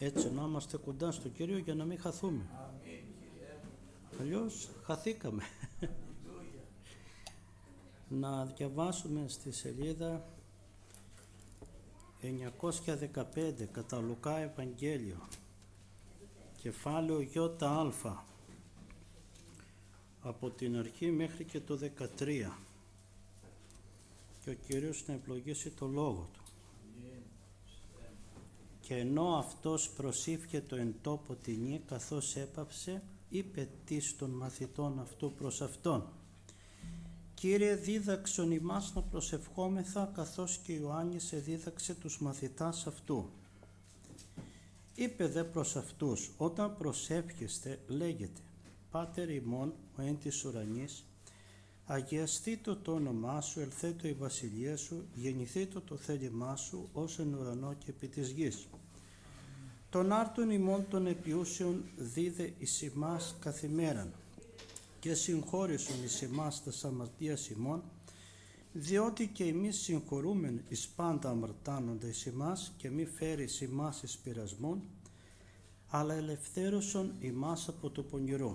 έτσι να είμαστε κοντά στο Κύριο για να μην χαθούμε. Αλλιώς χαθήκαμε. Να διαβάσουμε στη σελίδα 915 κατά Λουκά Ευαγγέλιο, κεφάλαιο ΙΑ, από την αρχή μέχρι και το 13, και ο Κύριος να ευλογήσει το λόγο του. Και ενώ αυτός προσήφιε εν τόπο τινή, καθώς έπαυσε, είπε τις των μαθητών αυτού προς αυτόν: Κύριε, δίδαξον ημάς να προσευχόμεθα, καθώς και Ιωάννης εδίδαξε τους μαθητάς αυτού. Είπε δε προς αυτούς: όταν προσεύχεστε, λέγετε: Πάτερ ημών, ο εν της ουρανής, αγιαστήτω το όνομά σου, ελθέτω η βασιλεία σου, γεννηθήτω το θέλημά σου, ως εν ουρανό και επί της γης. Τον άρτον ημών των επιούσεων δίδε εις ημάς καθημέραν, και συγχώρησον εις ημάς τας αμαρτίας ημών, διότι και εμείς συγχωρούμεν εις πάντα αμαρτάνοντα εις ημάς, και μη φέρει εις ημάς εις πειρασμόν, αλλά ελευθέρωσον ημάς από το πονηρό.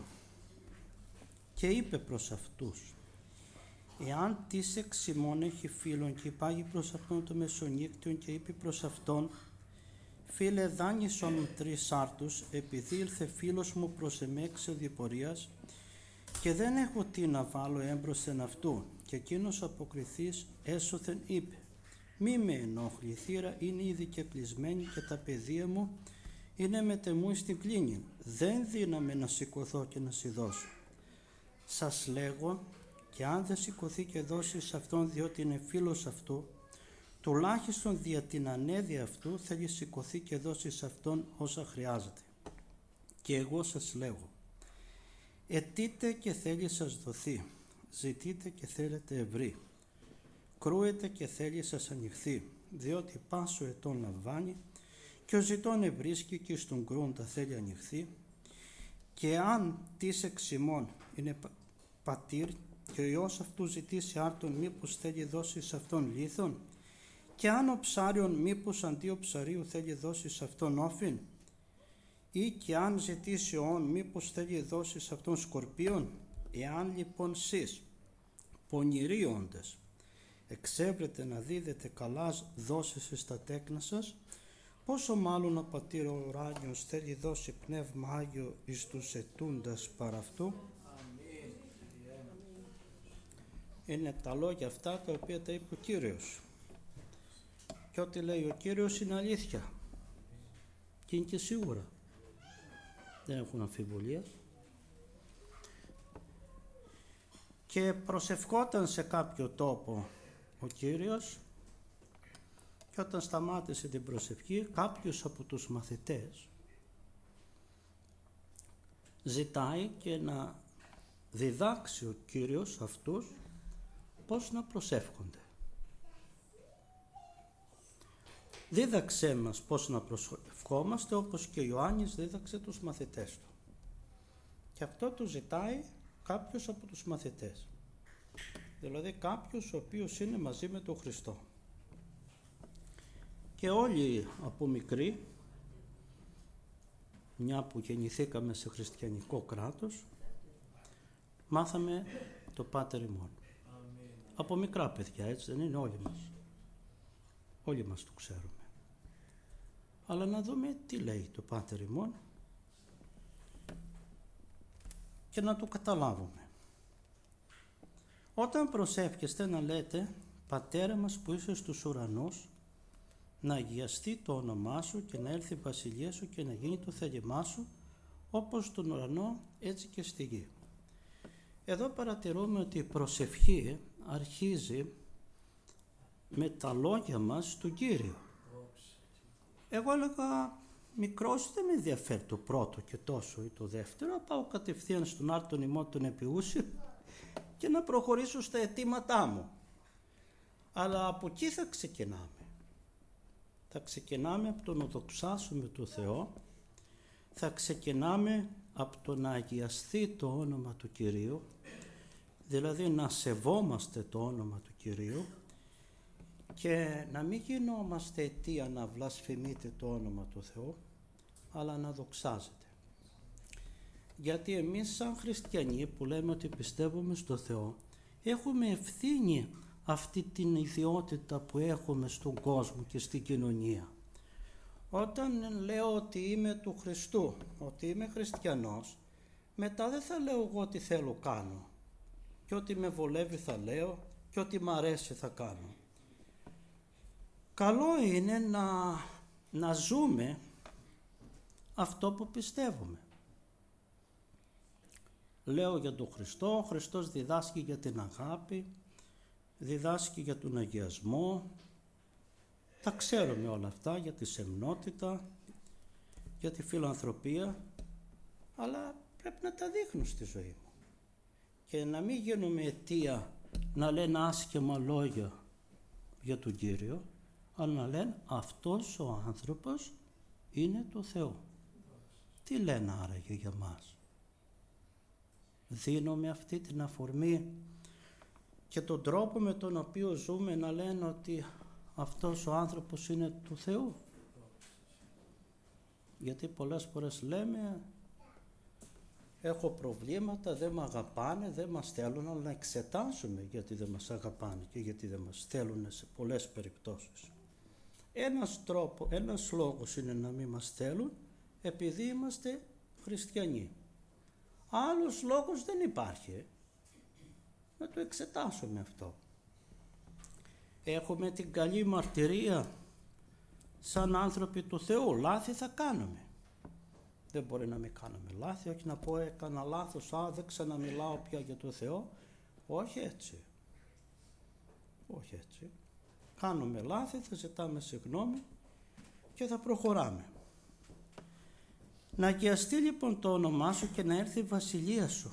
Και είπε προς αυτούς: εάν τις εξ ημών έχει φίλον και υπάγει προς αυτόν το μεσονύκτιον, και είπε προς αυτόν: Φίλε, δάνεισον 3 άρτους, επειδή ήλθε φίλος μου προς εμέ εξ οδηπορίας, και δεν έχω τι να βάλω έμπροσθεν αυτού. Και εκείνος αποκριθής έσωθεν είπε: μη με ενόχλη, η θύρα είναι ήδη και κλεισμένη, και τα παιδεία μου είναι μετεμού στην κλίνη. Δεν δύναμαι να σηκωθώ και να σοι δώσω. Σας λέγω, και αν δεν σηκωθεί και δώσει σε αυτόν, διότι είναι φίλος αυτού, τουλάχιστον δια την ανέδεια αυτού θέλει σηκωθεί και δώσει σε αυτόν όσα χρειάζεται. Και εγώ σας λέγω, αιτείτε και θέλει σας δοθεί, ζητείτε και θέλετε ευρύ, κρούετε και θέλει σας ανοιχθεί, διότι πάσο ετών λαμβάνει, και ο ζητών ευρίσκει, και στον κρούντα θέλει ανοιχθεί. Και αν τις εξ ημών είναι πατήρ, και ο Υιός αυτού ζητήσει άρτον, μήπως θέλει δώσει σε αυτόν λίθον? Και αν ο ψάριον, μήπως αντί ο ψαρίου θέλει δώσει σε αυτόν όφιν? Ή και αν ζητήσει όν, μήπως θέλει δώσει σε αυτόν σκορπίον? Εάν λοιπόν σεις, πονηροί όντες, εξέβρετε να δίδετε καλάς δώσεις στα τέκνα σας, πόσο μάλλον ο πατήρ ο ουράνιος θέλει δώσει πνεύμα Άγιο εις τους αιτούντας παρά αυτού. Είναι τα λόγια αυτά τα οποία τα είπε ο Κύριος. Και ό,τι λέει ο Κύριος είναι αλήθεια. Και είναι και σίγουρα. Δεν έχουν αμφιβολία. Και προσευχόταν σε κάποιο τόπο ο Κύριος, και όταν σταμάτησε την προσευχή, κάποιος από τους μαθητές ζητάει και να διδάξει ο Κύριος αυτούς πώς να προσεύχονται. Δίδαξέ μας πώς να προσευχόμαστε, όπως και ο Ιωάννης δίδαξε τους μαθητές του. Και αυτό του ζητάει κάποιος από τους μαθητές. Δηλαδή κάποιος ο οποίος είναι μαζί με τον Χριστό. Και όλοι από μικροί, μια που γεννηθήκαμε σε χριστιανικό κράτος, μάθαμε το Πάτερ ημών. Από μικρά παιδιά, έτσι δεν είναι όλοι μας? Όλοι μας το ξέρουμε. Αλλά να δούμε τι λέει το Πάτερ ημών και να το καταλάβουμε. Όταν προσεύχεστε να λέτε: Πατέρα μας που είσαι στους ουρανούς, να αγιαστεί το όνομά σου, και να έλθει η βασιλεία σου, και να γίνει το θέλημά σου, όπως στον ουρανό έτσι και στη γη. Εδώ παρατηρούμε ότι η προσευχή αρχίζει με τα λόγια μας του Κύριου. Εγώ έλεγα μικρός, δεν με ενδιαφέρει το πρώτο και τόσο ή το δεύτερο, πάω κατευθείαν στον άρτον ημών των επιούσεων και να προχωρήσω στα αιτήματά μου. Αλλά από εκεί θα ξεκινάμε. Θα ξεκινάμε από το να δοξάσουμε τον Θεό, θα ξεκινάμε από το να αγιαστεί το όνομα του Κυρίου, δηλαδή να σεβόμαστε το όνομα του Κυρίου, και να μην γινόμαστε αιτία να βλασφημείτε το όνομα του Θεού, αλλά να δοξάζεται. Γιατί εμείς σαν χριστιανοί που λέμε ότι πιστεύουμε στο Θεό, έχουμε ευθύνη αυτή την ιδιότητα που έχουμε στον κόσμο και στην κοινωνία. Όταν λέω ότι είμαι του Χριστού, ότι είμαι χριστιανός, μετά δεν θα λέω εγώ τι θέλω κάνω. Και ό,τι με βολεύει θα λέω και ό,τι μ' αρέσει θα κάνω. Καλό είναι να ζούμε αυτό που πιστεύουμε. Λέω για τον Χριστό, ο Χριστός διδάσκει για την αγάπη, διδάσκει για τον αγιασμό, τα ξέρουμε όλα αυτά, για τη σεμνότητα, για τη φιλανθρωπία, αλλά πρέπει να τα δείχνω στη ζωή μου και να μην γίνουμε αιτία να λένε άσχημα λόγια για τον Κύριο, αλλά να λένε αυτός ο άνθρωπος είναι του Θεού. Τι λένε άραγε για μας? Δίνουμε αυτή την αφορμή και τον τρόπο με τον οποίο ζούμε να λένε ότι αυτός ο άνθρωπος είναι του Θεού? Γιατί πολλές φορές λέμε έχω προβλήματα, δεν με αγαπάνε, δεν μας θέλουν, αλλά να εξετάσουμε γιατί δεν μας αγαπάνε και γιατί δεν μας θέλουν σε πολλές περιπτώσεις. Ένας λόγος είναι να μην μας θέλουν επειδή είμαστε χριστιανοί. Άλλος λόγος δεν υπάρχει. Να το εξετάσουμε αυτό. Έχουμε την καλή μαρτυρία σαν άνθρωποι του Θεού. Λάθη θα κάνουμε. Δεν μπορεί να μην κάνουμε λάθη, όχι να πω έκανα λάθος, δεν ξαναμιλάω πια για το Θεό. Όχι έτσι. Όχι έτσι. Κάνουμε λάθη, θα ζητάμε συγγνώμη και θα προχωράμε. Να αγιαστεί λοιπόν το όνομά σου και να έρθει η βασιλεία σου.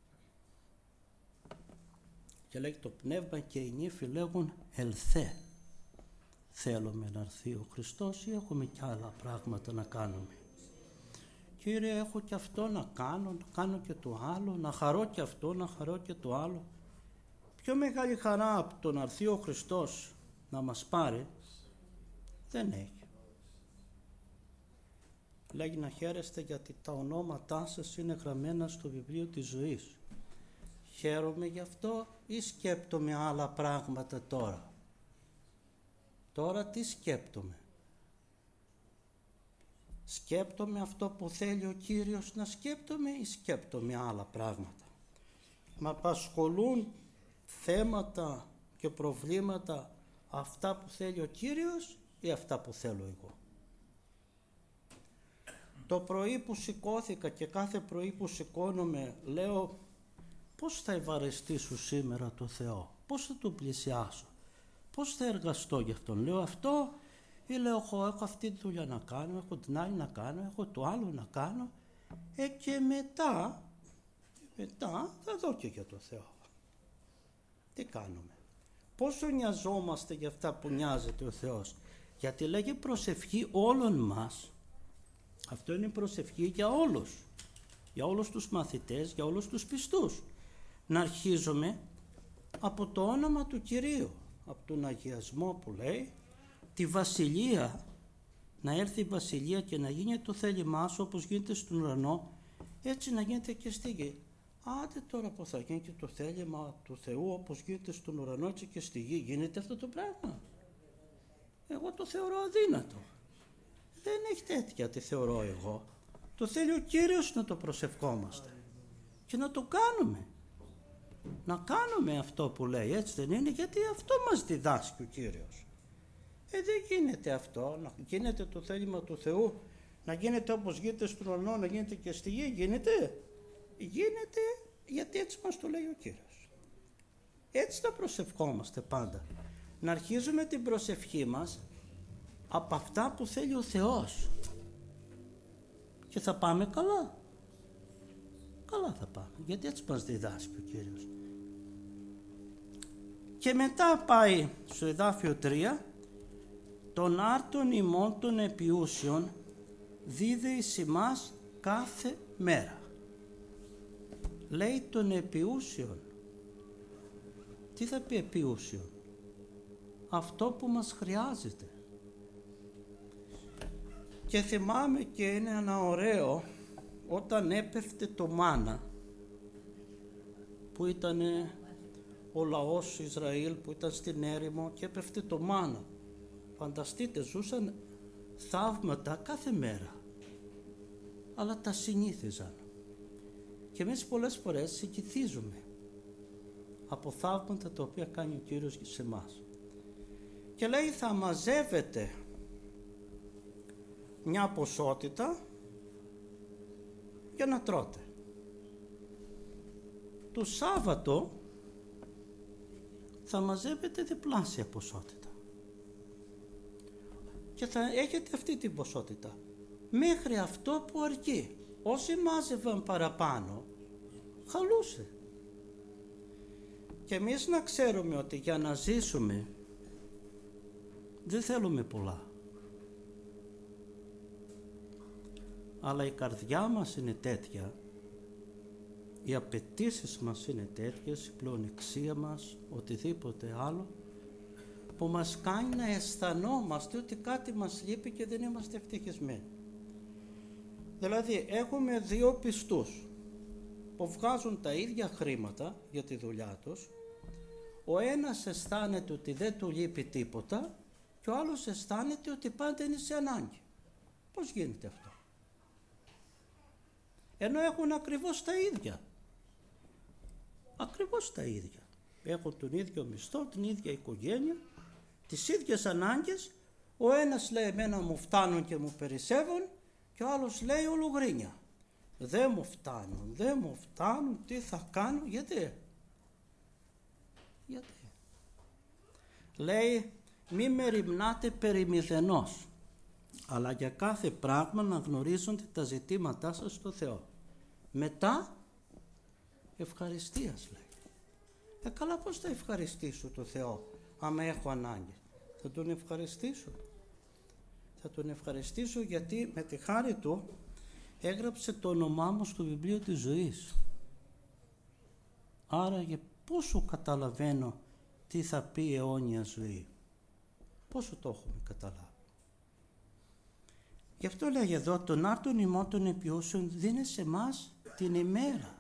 Και λέγει το πνεύμα και οι νύφοι λέγουν ελθέ. Θέλουμε να έρθει ο Χριστός ή έχουμε κι άλλα πράγματα να κάνουμε? Κύριε, έχω και αυτό να κάνω και το άλλο, να χαρώ και αυτό, να χαρώ και το άλλο. Πιο μεγάλη χαρά από το να έρθει ο Χριστός να μας πάρει δεν έχει. Λέγει να χαίρεστε γιατί τα ονόματά σας είναι γραμμένα στο βιβλίο της ζωής. Χαίρομαι γι' αυτό ή σκέπτομαι άλλα πράγματα τώρα? Τώρα τι σκέπτομαι? Σκέπτομαι αυτό που θέλει ο Κύριος να σκέπτομαι ή σκέπτομαι άλλα πράγματα? Μ' απασχολούν θέματα και προβλήματα αυτά που θέλει ο Κύριος ή αυτά που θέλω εγώ? Το πρωί που σηκώθηκα και κάθε πρωί που σηκώνομαι λέω πώς θα ευαρεστήσω σήμερα το Θεό, πώς θα τον πλησιάσω, πώς θα εργαστώ γι' αυτόν? Λέω αυτό ή λέω έχω αυτή τη δουλειά να κάνω, έχω την άλλη να κάνω, έχω το άλλο να κάνω και μετά θα δω και για το Θεό. Τι κάνουμε? Πόσο νοιαζόμαστε για αυτά που νοιάζεται ο Θεός? Γιατί λέγει προσευχή όλων μας. Αυτό είναι προσευχή για όλους τους μαθητές, για όλους τους πιστούς. Να αρχίζουμε από το όνομα του Κυρίου, από τον αγιασμό που λέει, τη βασιλεία, να έρθει η βασιλεία και να γίνει το θέλημά σου όπως γίνεται στον ουρανό, έτσι να γίνεται και στη γη. Άντε τώρα που θα γίνει και το θέλημα του Θεού όπως γίνεται στον ουρανό έτσι και στη γη, γίνεται αυτό το πράγμα? Εγώ το θεωρώ αδύνατο. Δεν έχει τέτοια τι θεωρώ εγώ. Το θέλει ο Κύριος να το προσευχόμαστε και να το κάνουμε. Να κάνουμε αυτό που λέει, έτσι δεν είναι? Γιατί αυτό μας διδάσκει ο Κύριος. Δεν γίνεται αυτό, να γίνεται το θέλημα του Θεού, να γίνεται όπως γίνεται στον ουρανό, να γίνεται και στη γη. Γίνεται γιατί έτσι μας το λέει ο Κύριος. Έτσι θα προσευχόμαστε πάντα. Να αρχίζουμε την προσευχή μας από αυτά που θέλει ο Θεός και θα πάμε καλά. Καλά θα πάμε, γιατί έτσι μας διδάσκει ο Κύριος. Και μετά πάει στο εδάφιο 3, των άρτων ημών των επιούσιων δίδε εις ημάς κάθε μέρα. Λέει των επιούσιων. Τι θα πει Και θυμάμαι και είναι ένα ωραίο όταν έπεφτε το μάνα, που ήταν ο λαός Ισραήλ που ήταν στην έρημο και έπεφτε το μάνα. Φανταστείτε, ζούσαν θαύματα κάθε μέρα, αλλά τα συνήθιζαν. Και εμείς πολλές φορές συγκηθίζουμε από θαύματα τα οποία κάνει ο Κύριος σε εμάς. Και λέει, θα μαζεύετε μια ποσότητα για να τρώτε. Το Σάββατο θα μαζεύετε διπλάσια ποσότητα και θα έχετε αυτή την ποσότητα μέχρι αυτό που αρκεί. Όσοι μάζευαν παραπάνω χαλούσε. Και εμείς να ξέρουμε ότι για να ζήσουμε δεν θέλουμε πολλά, αλλά η καρδιά μας είναι τέτοια, οι απαιτήσεις μας είναι τέτοιες, η πλεονεξία μας, οτιδήποτε άλλο, που μας κάνει να αισθανόμαστε ότι κάτι μας λείπει και δεν είμαστε ευτυχισμένοι. Δηλαδή έχουμε δύο πιστούς που βγάζουν τα ίδια χρήματα για τη δουλειά τους. Ο ένας αισθάνεται ότι δεν του λείπει τίποτα και ο άλλος αισθάνεται ότι πάντα είναι σε ανάγκη. Πώς γίνεται αυτό? Ενώ έχουν ακριβώς τα ίδια. Ακριβώς τα ίδια. Έχουν τον ίδιο μισθό, την ίδια οικογένεια, τις ίδιες ανάγκες. Ο ένας λέει, εμένα μου φτάνουν και μου περισσεύουν, και ο άλλος λέει ολογρίνια. Δεν μου φτάνουν, τι θα κάνω, γιατί? Λέει, μη μεριμνάτε περί μηδενός, αλλά για κάθε πράγμα να γνωρίζονται τα ζητήματά σας στο Θεό. Μετά ευχαριστίας, λέει. Καλά, πώς θα ευχαριστήσω το Θεό άμα έχω ανάγκη? Θα τον ευχαριστήσω. Θα τον ευχαριστήσω γιατί με τη χάρη του έγραψε το όνομά μου στο βιβλίο της ζωής. Άρα για πόσο καταλαβαίνω τι θα πει αιώνια ζωή. Πόσο το έχουμε καταλάβει. Γι' αυτό λέγει εδώ, τον άρτον ημών των επιούσεων δίνει σε εμάς την ημέρα.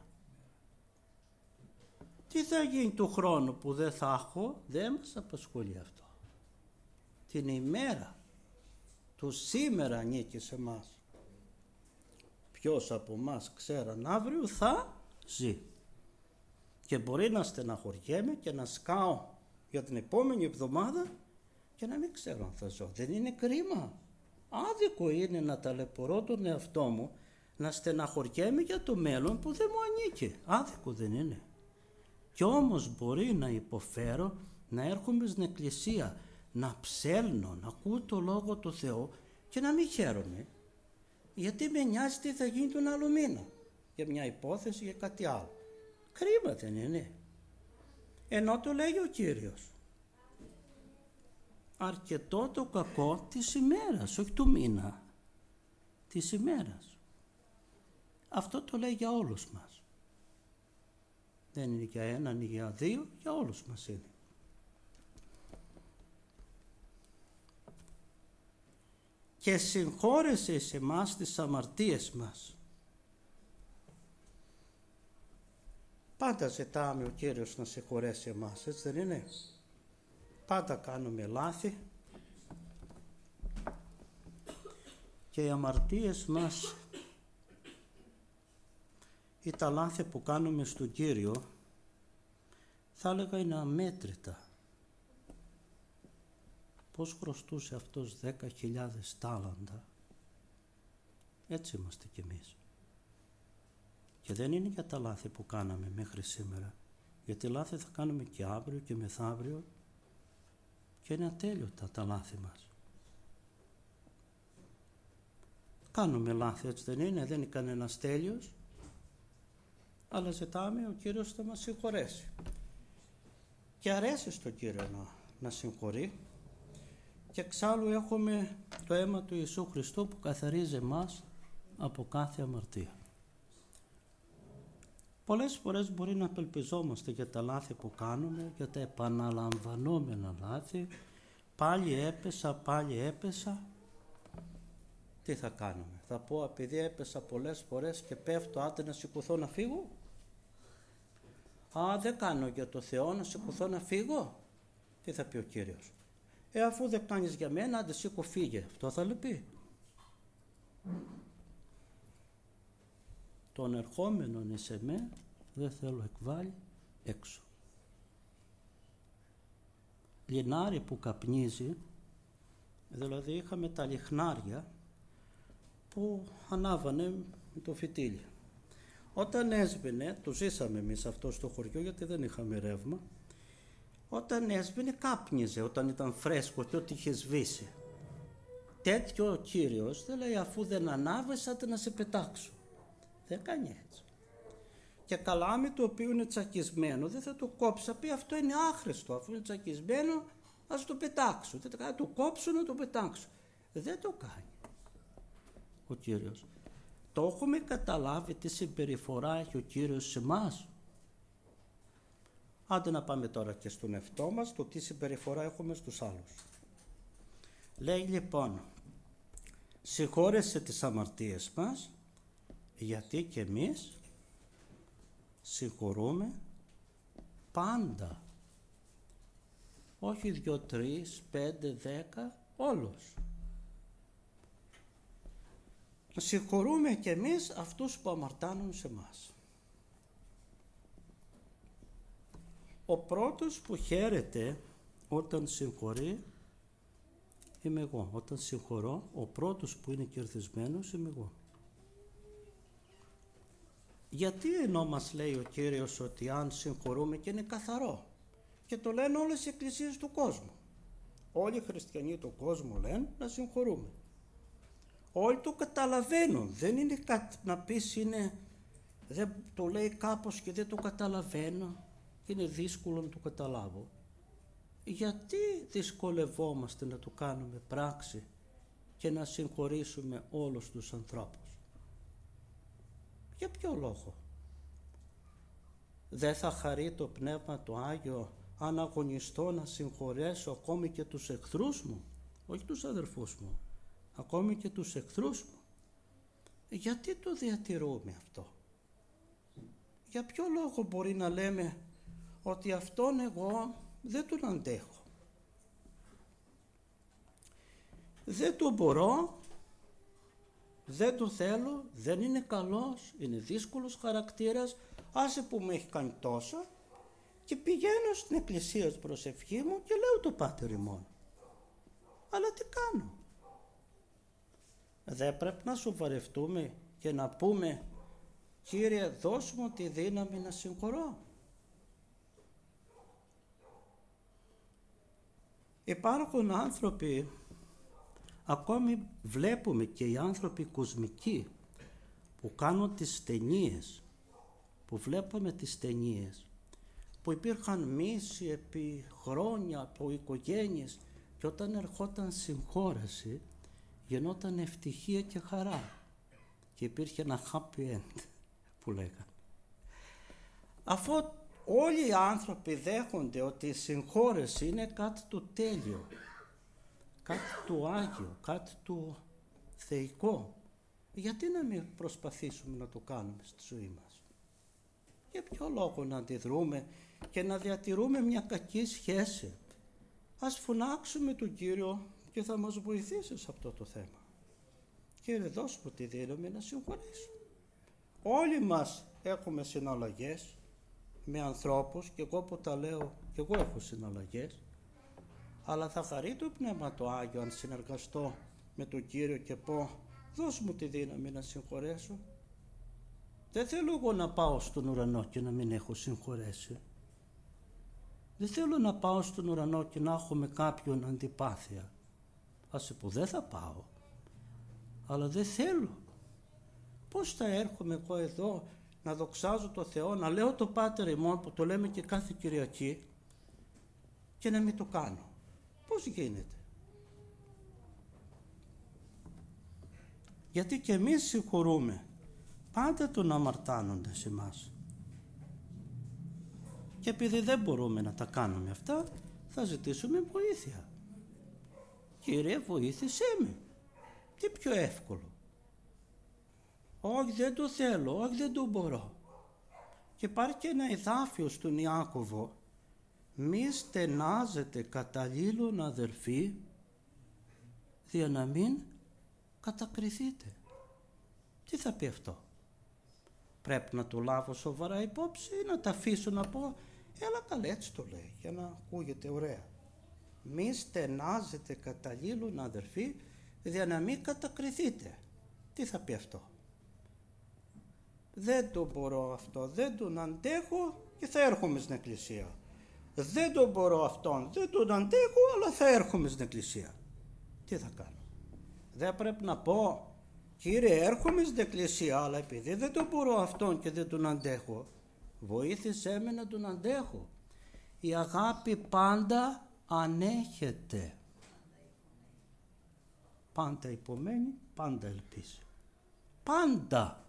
Τι θα γίνει του χρόνου που δεν θα έχω, δεν μας απασχολεί αυτό. Την ημέρα του σήμερα ανήκει σε εμάς. Ποιος από εμάς ξέραν αύριο θα ζει. Και μπορεί να στεναχωριέμαι και να σκάω για την επόμενη εβδομάδα και να μην ξέρω αν θα ζω. Δεν είναι κρίμα? Άδικο είναι να ταλαιπωρώ τον εαυτό μου, να στεναχωριέμαι για το μέλλον που δεν μου ανήκει. Άδικο δεν είναι? Κι όμως μπορεί να υποφέρω, να έρχομαι στην εκκλησία, να ψέλνω, να ακούω το Λόγο του Θεού και να μην χαίρομαι, γιατί με νοιάζει τι θα γίνει τον άλλο μήνα, για μια υπόθεση, για κάτι άλλο. Κρίμα δεν είναι? Ενώ το λέει ο Κύριος, αρκετό το κακό της ημέρας, όχι του μήνα, της ημέρας. Αυτό το λέει για όλους μας. Δεν είναι για έναν ή για δύο, για όλους μας είναι. Και συγχώρεσε σε εμάς τις αμαρτίες μας. Πάντα ζητάμε ο Κύριος να συγχωρέσει εμάς, έτσι δεν είναι? Πάντα κάνουμε λάθη και οι αμαρτίες μας ή τα λάθη που κάνουμε στον Κύριο θα έλεγα είναι αμέτρητα. Πώς χρωστούσε αυτός 10.000 τάλαντα, έτσι είμαστε κι εμείς. Και δεν είναι για τα λάθη που κάναμε μέχρι σήμερα, γιατί λάθη θα κάνουμε και αύριο και μεθαύριο και είναι ατέλειωτα τα λάθη μας. Κάνουμε λάθη, έτσι δεν είναι? Δεν είναι κανένας τέλειος, αλλά ζητάμε ο Κύριος θα μας συγχωρέσει. Και αρέσει στον Κύριο να συγχωρεί. Και εξάλλου έχουμε το αίμα του Ιησού Χριστού που καθαρίζει εμάς από κάθε αμαρτία. Πολλές φορές μπορεί να απελπιζόμαστε για τα λάθη που κάνουμε, για τα επαναλαμβανόμενα λάθη. Πάλι έπεσα. τι θα κάνουμε? Θα πω επειδή έπεσα πολλές φορές και πέφτω, άντε να σηκωθώ να φύγω? Δεν κάνω για το Θεό, να σηκωθώ να φύγω? Τι θα πει ο Κύριος? Αφού δεν κάνεις για μένα, άντε σήκω φύγε. Αυτό θα πει? Τον ερχόμενον εις εμέ δεν θέλω εκβάλει έξω. Λινάρι που καπνίζει, δηλαδή είχαμε τα λιχνάρια που ανάβανε με το φυτίλι. Όταν έσβηνε, το ζήσαμε εμείς αυτό στο χωριό γιατί δεν είχαμε ρεύμα, όταν έσβηνε κάπνιζε όταν ήταν φρέσκο και ό,τι είχε σβήσει. Τέτοιο ο Κύριος δεν λέει αφού δεν ανάβεις άντε να σε πετάξω. Δεν κάνει έτσι. Και καλάμι το οποίο είναι τσακισμένο δεν θα το κόψει, θα πει αυτό είναι άχρηστο, αφού είναι τσακισμένο ας το πετάξω. Δεν θα το κόψω να το πετάξω. Δεν το κάνει ο Κύριος. Το έχουμε καταλάβει τι συμπεριφορά έχει ο Κύριος σε εμάς? Άντε να πάμε τώρα και στον εαυτό μας, το τι συμπεριφορά έχουμε στους άλλους. Λέει λοιπόν, συγχώρεσε τις αμαρτίες μας, γιατί και εμείς συγχωρούμε πάντα. Όχι 2, 3, 5, 10, όλους. Συγχωρούμε και εμείς αυτούς που αμαρτάνουν σε μας. Ο πρώτος που χαίρεται όταν συγχωρεί είμαι εγώ. Όταν συγχωρώ, ο πρώτος που είναι κερδισμένος είμαι εγώ. Γιατί ενώ μας λέει ο Κύριος ότι αν συγχωρούμε και είναι καθαρό, και το λένε όλες οι εκκλησίες του κόσμου. Όλοι οι χριστιανοί του κόσμου λένε να συγχωρούμε. Όλοι το καταλαβαίνουν. Δεν είναι κάτι να πεις είναι, δεν το λέει κάπως και δεν το καταλαβαίνω. Είναι δύσκολο να το καταλάβω. Γιατί δυσκολευόμαστε να το κάνουμε πράξη και να συγχωρήσουμε όλους τους ανθρώπους? Για ποιο λόγο? Δεν θα χαρεί το Πνεύμα το Άγιο αν αγωνιστώ να συγχωρέσω ακόμη και τους εχθρούς μου? Όχι τους αδερφούς μου, ακόμη και τους εχθρούς μου. Γιατί το διατηρούμε αυτό? Για ποιο λόγο μπορεί να λέμε ότι αυτόν εγώ δεν τον αντέχω, δεν τον μπορώ, δεν το θέλω, δεν είναι καλός, είναι δύσκολος χαρακτήρας, άσε που με έχει κάνει τόσα, και πηγαίνω στην εκκλησία στην προσευχή μου και λέω το Πάτερ ημών. Αλλά τι κάνω? Δεν πρέπει να σοβαρευτούμε και να πούμε Κύριε δώσ' μου τη δύναμη να συγχωρώ? Υπάρχουν άνθρωποι, ακόμη βλέπουμε και οι άνθρωποι κοσμικοί που κάνουν τις ταινίες, που βλέπαμε τις ταινίες, που υπήρχαν μίση επί χρόνια από οικογένειες και όταν ερχόταν συγχώρεση γινόταν ευτυχία και χαρά και υπήρχε ένα happy end που λέγανε. Αφού όλοι οι άνθρωποι δέχονται ότι η συγχώρεση είναι κάτι το τέλειο, κάτι το Άγιο, κάτι το θεϊκό, γιατί να μην προσπαθήσουμε να το κάνουμε στη ζωή μας? Για ποιο λόγο να αντιδρούμε και να διατηρούμε μια κακή σχέση? Ας φωνάξουμε τον Κύριο και θα μας βοηθήσει σε αυτό το θέμα. Κύριε δώσ' μου τη δύναμη να συγχωρήσω. Όλοι μας έχουμε συναλλαγές με ανθρώπους και εγώ που τα λέω και εγώ έχω συναλλαγές, αλλά θα χαρεί το Πνεύμα το Άγιο αν συνεργαστώ με τον Κύριο και πω δώσ' μου τη δύναμη να συγχωρέσω. Δεν θέλω εγώ να πάω στον ουρανό και να μην έχω συγχωρέσει. Δεν θέλω να πάω στον ουρανό και να έχω με κάποιον αντιπάθεια. Άσε που δεν θα πάω, αλλά δεν θέλω. Πώς θα έρχομαι εγώ εδώ να δοξάζω το Θεό, να λέω το Πάτερ ημών που το λέμε και κάθε Κυριακή και να μην το κάνω? Πώς γίνεται? Γιατί και εμείς συγχωρούμε πάντα τον αμαρτάνοντα σε εμάς. Και επειδή δεν μπορούμε να τα κάνουμε αυτά, θα ζητήσουμε βοήθεια. Κύριε βοήθησέ με. Τι πιο εύκολο? Όχι, δεν το θέλω, όχι, δεν το μπορώ. Και υπάρχει και ένα εδάφιο στον Ιάκωβο: μη στενάζετε καταλήλων αδερφοί, δια να μην κατακριθείτε. Τι θα πει αυτό? Πρέπει να το λάβω σοβαρά υπόψη ή να τα αφήσω να πω έλα καλά, έτσι το λέει, για να ακούγεται ωραία? Μη στενάζετε καταλήλων αδερφοί, δια να μην κατακριθείτε. Τι θα πει αυτό? Δεν το μπορώ αυτό, δεν τον αντέχω και θα έρχομαι στην εκκλησία. Δεν το μπορώ αυτόν, δεν τον αντέχω, αλλά θα έρχομαι στην εκκλησία. Τι θα κάνω? Δεν πρέπει να πω Κύριε, έρχομαι στην εκκλησία, αλλά επειδή δεν το μπορώ αυτόν και δεν τον αντέχω, βοήθησέ με να τον αντέχω. Η αγάπη πάντα ανέχεται. Πάντα υπομένει, πάντα ελπίζει. Πάντα.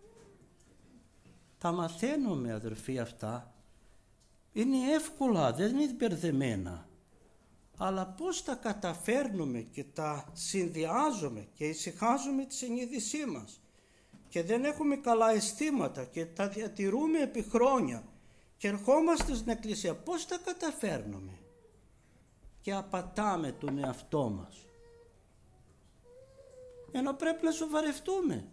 Τα μαθαίνουμε, αδερφοί, αυτά. Είναι εύκολα, δεν είναι μπερδεμένα. Αλλά πώς τα καταφέρνουμε και τα συνδυάζουμε και ησυχάζουμε τη συνείδησή μας και δεν έχουμε καλά αισθήματα και τα διατηρούμε επί χρόνια και ερχόμαστε στην εκκλησία, πώς τα καταφέρνουμε και απατάμε τον εαυτό μας, ενώ πρέπει να σοβαρευτούμε.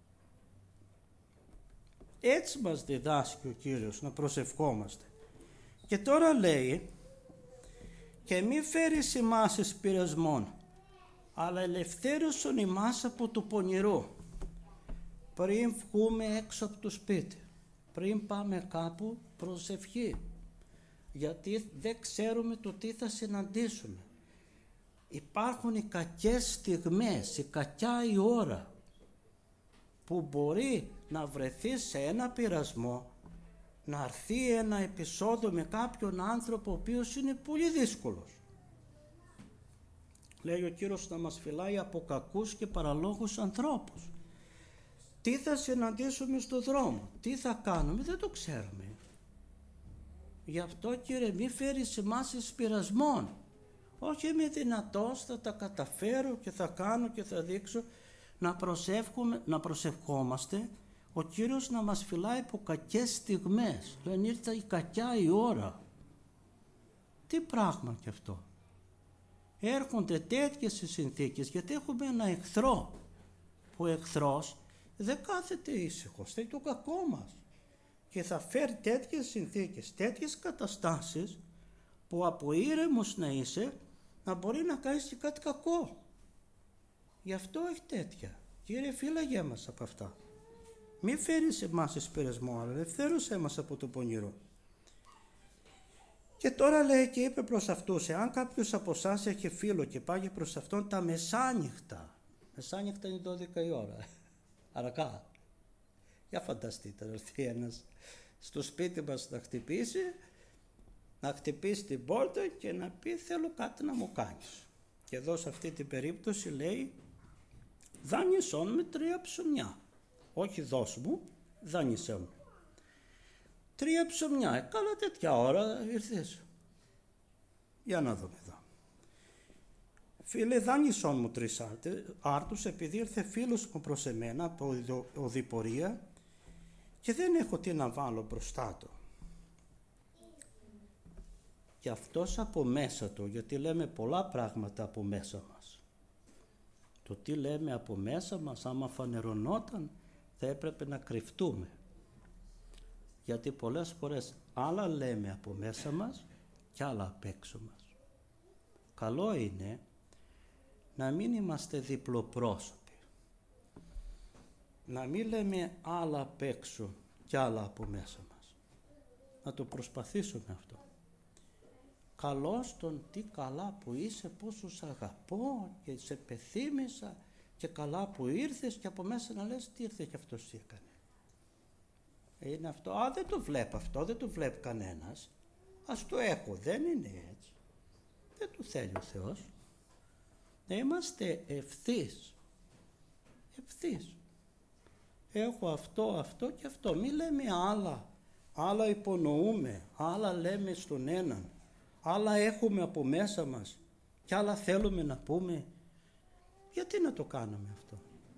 Έτσι μας διδάσκει ο Κύριος να προσευχόμαστε. Και τώρα λέει: και μη φέρεις ημάς εις πειρασμόν, αλλά ελευθέρωσον ημάς από το πονηρό. Πριν βγούμε έξω από το σπίτι, πριν πάμε κάπου, προσευχή, γιατί δεν ξέρουμε το τι θα συναντήσουμε. Υπάρχουν οι κακές στιγμές, η κακιά η ώρα, που μπορεί να βρεθεί σε ένα πειρασμό, να έρθει ένα επεισόδιο με κάποιον άνθρωπο ο οποίος είναι πολύ δύσκολος. Λέει ο Κύριος να μας φυλάει από κακούς και παραλόγους ανθρώπους. Τι θα συναντήσουμε στο δρόμο, τι θα κάνουμε, δεν το ξέρουμε. Γι' αυτό, Κύριε, μη φέρεις εμάς εις πειρασμόν. Όχι είμαι δυνατός, θα τα καταφέρω και θα κάνω και θα δείξω. Να προσευχόμαστε ο Κύριος να μας φυλάει από κακές στιγμές. Δεν ήρθε η κακιά η ώρα. Τι πράγμα και αυτό? Έρχονται τέτοιες συνθήκες γιατί έχουμε ένα εχθρό, που ο εχθρός δεν κάθεται ήσυχος, θέλει το κακό μας και θα φέρει τέτοιες συνθήκες, τέτοιες καταστάσεις που από ήρεμος να είσαι να μπορεί να κάνεις και κάτι κακό. Γι' αυτό έχει τέτοια. Κύριε, φύλαγέ μας από αυτά. Μη φέρεις εμάς εις πειρασμό, αλλά ελευθέρωσέ μας από το πονηρό. Και τώρα λέει και είπε προς αυτούς: εάν κάποιος από εσάς έχει φίλο και πάει προς αυτόν τα μεσάνυχτα, μεσάνυχτα είναι 12 η ώρα, αργά. Για φανταστείτε, να έρθει ένας στο σπίτι μας να χτυπήσει την πόρτα και να πει θέλω κάτι να μου κάνεις. Και εδώ σε αυτή την περίπτωση λέει δάνεισόν με 3 ψωμιά. Όχι δώσ' μου, δάνεισέ μου. 3 ψωμιά, καλά τέτοια ώρα ήρθες. Για να δούμε εδώ. Φίλε, δάνεισόν μου 3 άρτους, επειδή ήρθε φίλος μου προς εμένα από οδηπορία και δεν έχω τι να βάλω μπροστά του. Και αυτός από μέσα του, γιατί λέμε πολλά πράγματα από μέσα μας. Το τι λέμε από μέσα μας, άμα φανερωνόταν, θα έπρεπε να κρυφτούμε. Γιατί πολλές φορές άλλα λέμε από μέσα μας και άλλα απ' έξω μας. Καλό είναι να μην είμαστε διπλοπρόσωποι. Να μην λέμε άλλα απ' έξω και άλλα από μέσα μας. Να το προσπαθήσουμε αυτό. Καλώς τον, τι καλά που είσαι, πόσο σ' αγαπώ και σε πεθύμησα και καλά που ήρθες, και από μέσα να λες τι ήρθε και αυτός τι έκανε. Είναι αυτό, δεν το βλέπω αυτό, δεν το βλέπει κανένας, ας το έχω, δεν είναι έτσι. Δεν το θέλει ο Θεός. Να είμαστε ευθύς. Έχω αυτό και αυτό. Μη λέμε άλλα υπονοούμε, άλλα λέμε στον έναν, άλλα έχουμε από μέσα μας και άλλα θέλουμε να πούμε. Γιατί να το κάνουμε αυτό?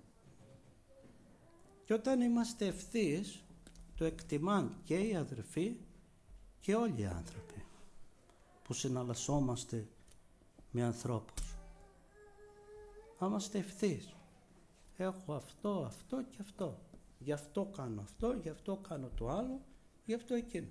Και όταν είμαστε ευθύς, το εκτιμάν και οι αδερφοί και όλοι οι άνθρωποι που συναλλασσόμαστε με ανθρώπους. Αν είμαστε ευθύς, έχω αυτό, αυτό και αυτό. Γι' αυτό κάνω αυτό, γι' αυτό κάνω το άλλο, γι' αυτό εκείνο.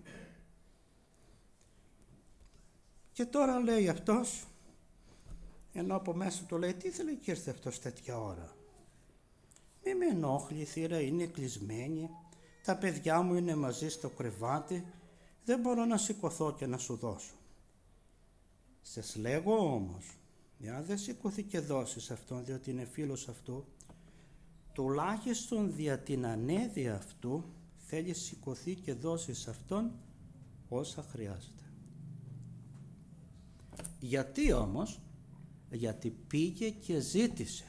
Και τώρα λέει αυτός, ενώ από μέσα του λέει, τι ήθελε και ήρθε αυτός τέτοια ώρα? Μη με ενόχλη, θύρα είναι κλεισμένη, τα παιδιά μου είναι μαζί στο κρεβάτι, δεν μπορώ να σηκωθώ και να σου δώσω. Σας λέγω όμως, εάν δεν σηκωθεί και δώσεις αυτόν, διότι είναι φίλος αυτού, τουλάχιστον δια την ανέδεια αυτού θέλει σηκωθεί και δώσεις αυτόν όσα χρειάζεται. Γιατί όμως? Γιατί πήγε και ζήτησε.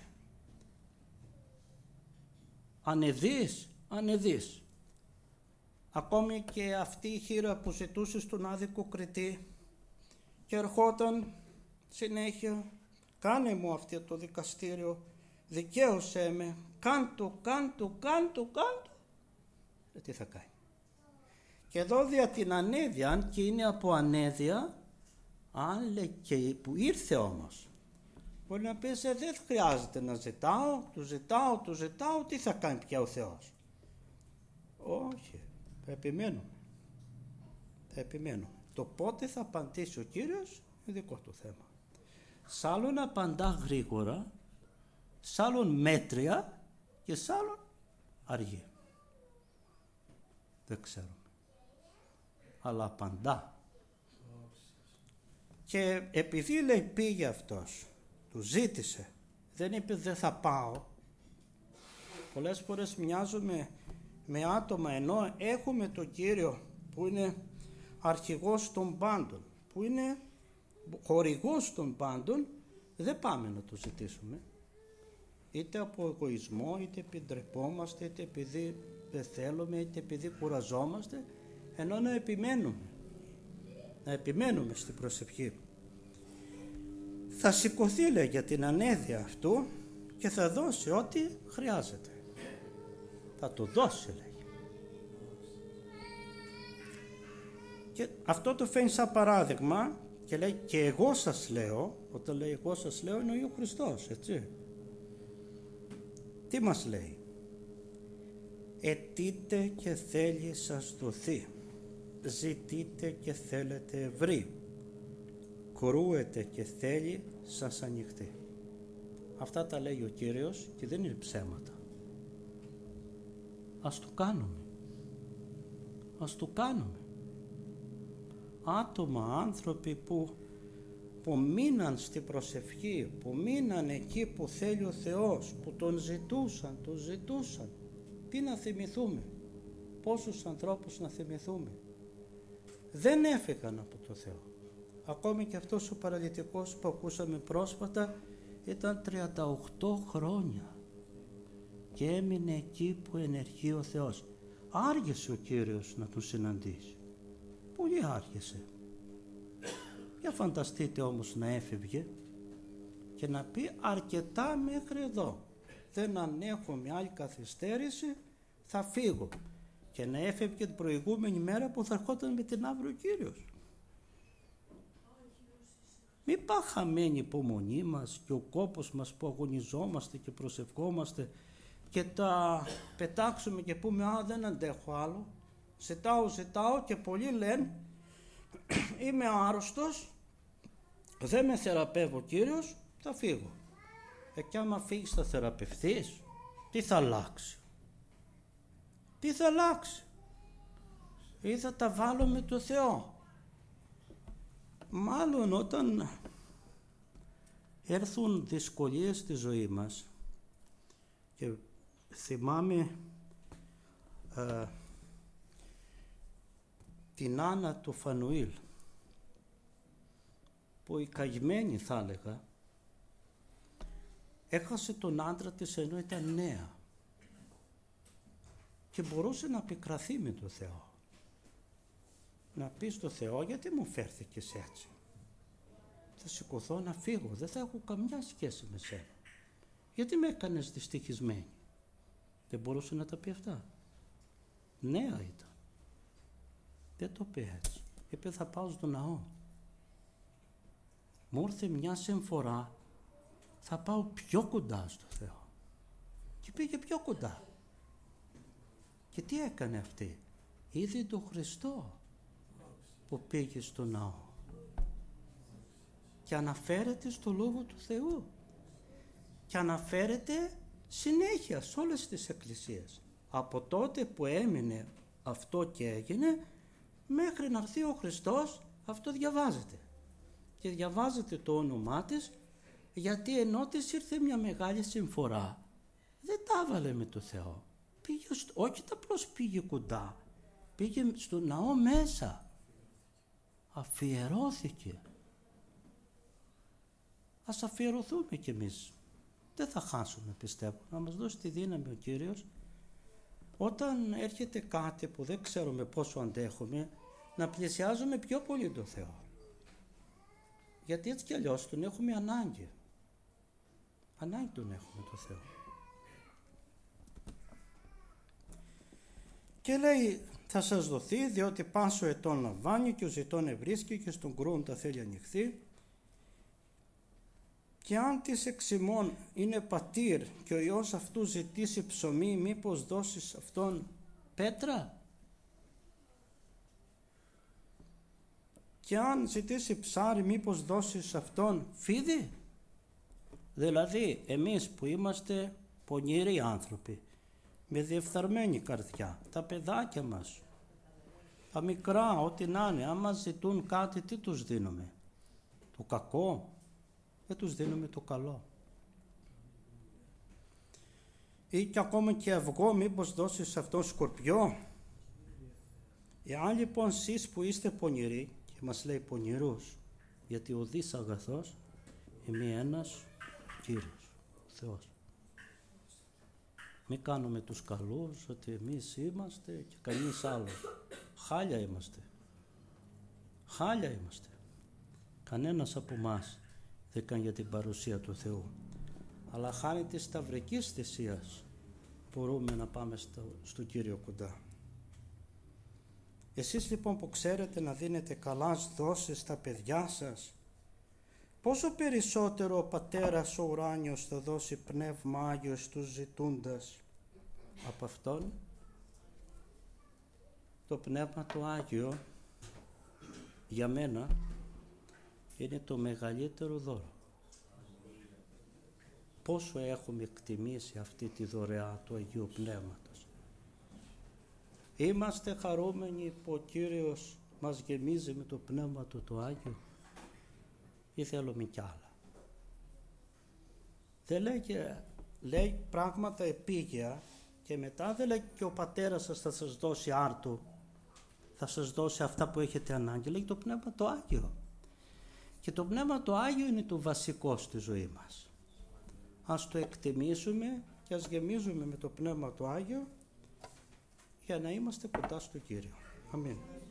Ανεδείς. Ακόμη και αυτή η χήρα που ζητούσε στον άδικο κριτή και ερχόταν συνέχεια, κάνε μου αυτό το δικαστήριο, δικαίωσέ με, κάντο. Τι θα κάνει? Και εδώ δια την ανέδεια, αν και είναι από ανέδεια, αν λέει και που ήρθε όμως, μπορεί να πεις δεν χρειάζεται να ζητάω, του ζητάω, τι θα κάνει πια ο Θεός? Όχι, θα επιμένουμε. Το πότε θα απαντήσει ο Κύριος είναι δικό του θέμα. Σ' άλλον απαντά γρήγορα, σ' άλλον μέτρια και σ' άλλον αργεί. Δεν ξέρουμε. Αλλά απαντά. Και επειδή λέει πήγε αυτός, του ζήτησε, δεν είπε δεν θα πάω. Πολλές φορές μοιάζουμε με άτομα, ενώ έχουμε τον Κύριο που είναι αρχηγός των πάντων, που είναι χορηγός των πάντων, δεν πάμε να το ζητήσουμε. Είτε από εγωισμό, είτε επιτρεπόμαστε, είτε επειδή δεν θέλουμε, είτε επειδή κουραζόμαστε, ενώ να επιμένουμε στην προσευχή. Θα σηκωθεί, λέει, για την ανέδεια αυτού και θα δώσει ό,τι χρειάζεται. Θα το δώσει, λέει. Και αυτό το φέρνει σαν παράδειγμα και λέει και εγώ σας λέω, όταν λέει εγώ σας λέω εννοεί ο Χριστός, έτσι. Τι μας λέει? Αιτείτε και θέλει σας δοθεί, ζητείτε και θέλετε βρει, κρούετε και θέλει σας ανοιχτεί. Αυτά τα λέει ο Κύριος και δεν είναι ψέματα. Ας το κάνουμε. Άτομα, άνθρωποι που μείναν στη προσευχή, που μείναν εκεί που θέλει ο Θεός, που τον ζητούσαν. Τι να θυμηθούμε? Πόσους ανθρώπους να θυμηθούμε? Δεν έφυγαν από το Θεό. Ακόμη και αυτός ο παραλυτικός που ακούσαμε πρόσφατα ήταν 38 χρόνια και έμεινε εκεί που ενεργεί ο Θεός. Άργησε ο Κύριος να τον συναντήσει. Πολύ άργησε. Για φανταστείτε όμως να έφευγε και να πει αρκετά μέχρι εδώ. Δεν ανέχομαι άλλη καθυστέρηση, θα φύγω. Και να έφευγε την προηγούμενη μέρα που θα ερχόταν με την αύριο ο Κύριος. Μην πάει χαμένη η υπομονή μας και ο κόπος μας που αγωνιζόμαστε και προσευχόμαστε και τα πετάξουμε και πούμε δεν αντέχω άλλο. Ζητάω και πολλοί λένε είμαι άρρωστος, δεν με θεραπεύει ο Κύριος, θα φύγω. Και άμα φύγεις θα θεραπευθείς, τι θα αλλάξει? Ή θα τα βάλω με το Θεό? Μάλλον όταν έρθουν δυσκολίες στη ζωή μας, και θυμάμαι την Άννα του Φανουήλ, που η καημένη θα έλεγα έχασε τον άντρα της ενώ ήταν νέα και μπορούσε να πικραθεί με το Θεό, να πει στο Θεό γιατί μου φέρθηκες έτσι, θα σηκωθώ να φύγω, δεν θα έχω καμιά σχέση με σένα, Γιατί με έκανες δυστυχισμένη? Δεν μπορούσε να τα πει αυτά. Νέα ήταν. Δεν το είπε έτσι. Είπε θα πάω στο ναό. Μου ήρθε μια συμφορά, θα πάω πιο κοντά στο Θεό. Και πήγε πιο κοντά. Και τι έκανε αυτή? Είδε τον Χριστό που πήγε στο ναό. Και αναφέρεται στο Λόγο του Θεού. Και αναφέρεται συνέχεια σε όλες τις εκκλησίες. Από τότε που έμεινε αυτό και έγινε, μέχρι να έρθει ο Χριστός, αυτό διαβάζεται. Και διαβάζεται το όνομά της, γιατί ενώ της ήρθε μια μεγάλη συμφορά, δεν τα έβαλε με το Θεό. Πήγε, όχι απλώς πήγε κοντά, πήγε στο ναό μέσα. Αφιερώθηκε. Ας αφιερωθούμε κι εμείς. Δεν θα χάσουμε, πιστεύω. Να μας δώσει τη δύναμη ο Κύριος, όταν έρχεται κάτι που δεν ξέρουμε πόσο αντέχουμε, να πλησιάζουμε πιο πολύ τον Θεό. Γιατί έτσι κι αλλιώς τον έχουμε ανάγκη. Ανάγκη τον έχουμε τον Θεό. Και λέει, θα σας δοθεί, διότι πάσο ετών λαμβάνει και ο ζητών ευρίσκει και στον κρούν τα θέλει ανοιχθεί. Και αν της εξημών είναι πατήρ και ο Υιός αυτού ζητήσει ψωμί, μήπως δώσεις αυτόν πέτρα? Και αν ζητήσει ψάρι, μήπως δώσεις αυτόν φίδι? Δηλαδή εμείς που είμαστε πονηροί άνθρωποι, με διεφθαρμένη καρδιά, τα παιδάκια μας, τα μικρά, ό,τι να είναι, άμα ζητούν κάτι, τι τους δίνουμε? Το κακό? Δεν τους δίνουμε το καλό. Ή και ακόμα και αυγό, μήπως δώσεις αυτό σκορπιό? Εάν λοιπόν εσείς που είστε πονηροί, και μας λέει πονηρούς, γιατί ο δις αγαθός είναι ένας Κύριος, ο Θεός. Μην κάνουμε τους καλούς ότι εμείς είμαστε και κανείς άλλος. Χάλια είμαστε. Χάλια είμαστε. Κανένας από εμάς δεν κάνει για την παρουσία του Θεού. Αλλά χάρη της σταυρικής θυσίας μπορούμε να πάμε στο Κύριο κοντά. Εσείς λοιπόν που ξέρετε να δίνετε καλάς δόσεις στα παιδιά σας, πόσο περισσότερο ο Πατέρας ο ουράνιος θα δώσει Πνεύμα Άγιο στους ζητούντας από Αυτόν? Το Πνεύμα το Άγιο για μένα είναι το μεγαλύτερο δώρο. Πόσο έχουμε εκτιμήσει αυτή τη δωρεά του Αγίου Πνεύματος. Είμαστε χαρούμενοι που ο Κύριος μας γεμίζει με το Πνεύμα του το Άγιο, ή θέλουμε κι άλλα? Δεν λέει πράγματα επίγεια και μετά δεν λέει και ο Πατέρας σας θα σας δώσει άρτου, θα σας δώσει αυτά που έχετε ανάγκη. Λέει το Πνεύμα το Άγιο. Και το Πνεύμα το Άγιο είναι το βασικό στη ζωή μας. Ας το εκτιμήσουμε και ας γεμίζουμε με το Πνεύμα το Άγιο για να είμαστε κοντά στο Κύριο. Αμήν.